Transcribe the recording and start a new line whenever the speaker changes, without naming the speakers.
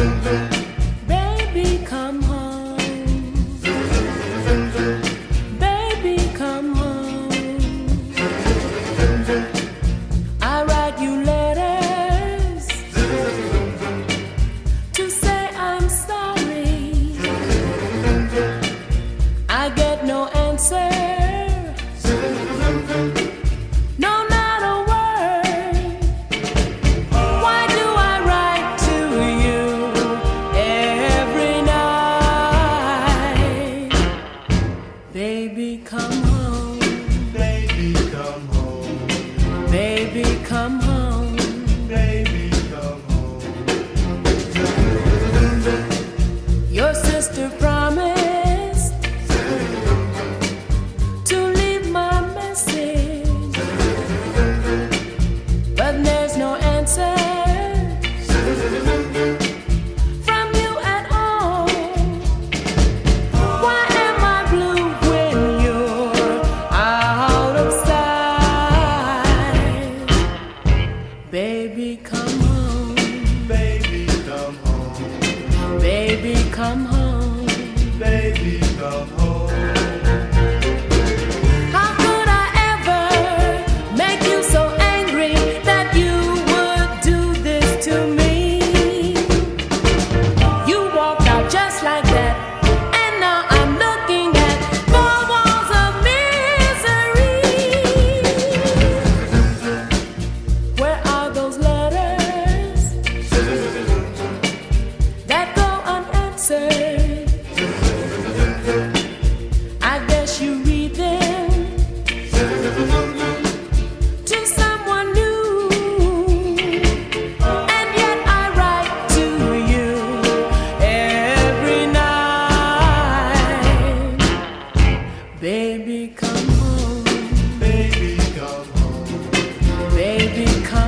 Baby, come home. Baby, come home. I write you letters to say I'm sorry. I get no answer. No matter word. Why do I write to you every night? Baby, come home.
Baby, come home.
Baby, come home.
Baby, come home.
Your sister promised to leave my message, but there's no answer from you at all. Why am I blue when you're out of sight? Baby, come home.
Baby, come home.
Baby, come home.
Baby, come home.
How could I ever make you so angry that you would do this to me? You walked out just like that, and now I'm looking at four walls of misery. Where are those letters that go unanswered? I guess you read them to someone new, and yet I write to you every night. Baby, come home.
Baby, come home.
Baby, come